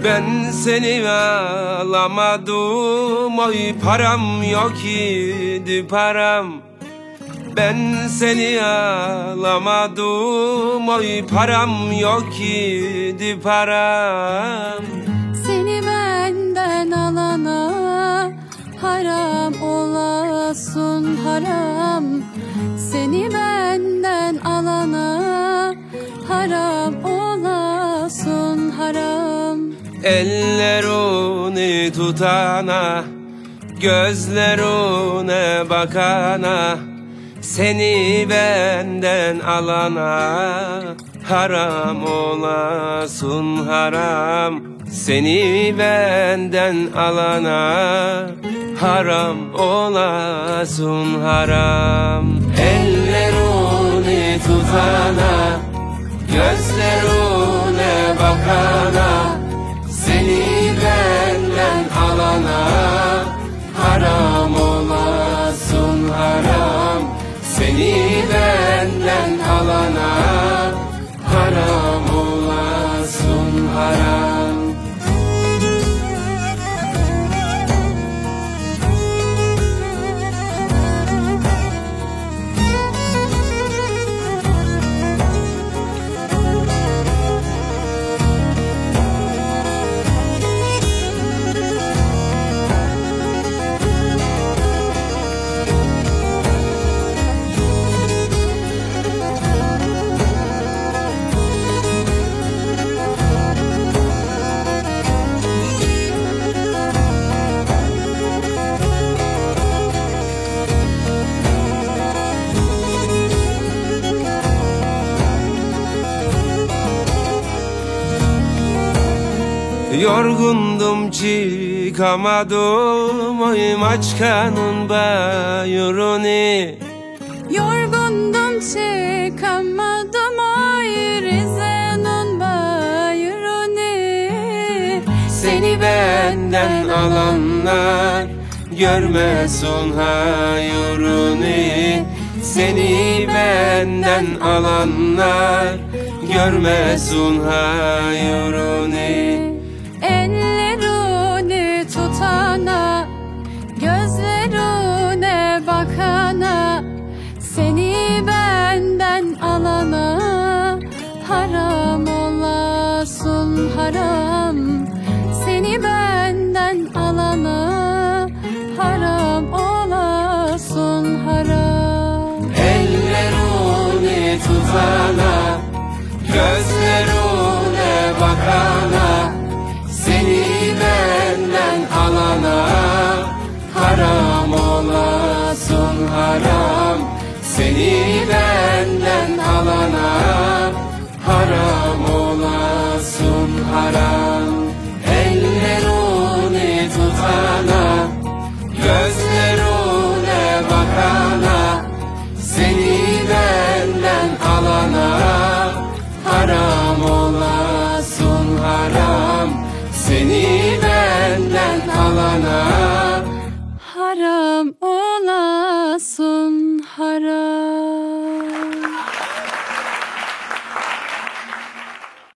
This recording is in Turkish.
Ben seni alamadım, oy param yok idi param. Ben seni alamadım, oy param yok idi param. Seni benden alana haram olasın haram. Seni benden alana haram olasın haram. Ellerini tutana, gözlerine bakana, seni benden alana haram olasın haram. Seni benden alana haram olasın haram. Ellerini tutana, gözlerine bakana, seni benden alana haram olasın haram. Seni benden alana haram olasın haram. Yorgundum çıkamadım, oy Maçka'nın bayırını. Yorgundum çıkamadım oy Rize'nin bayırını. Seni benden alanlar görmesin hayırını. Seni benden alanlar görmesin hayırını. Ellerini tutana, gözlerine bakana, seni benden alana haram olasın haram. Seni benden alana haram olasın haram. Ellerini tutana, gözlerine bakana, seni benden alana haram olasın haram. Seni benden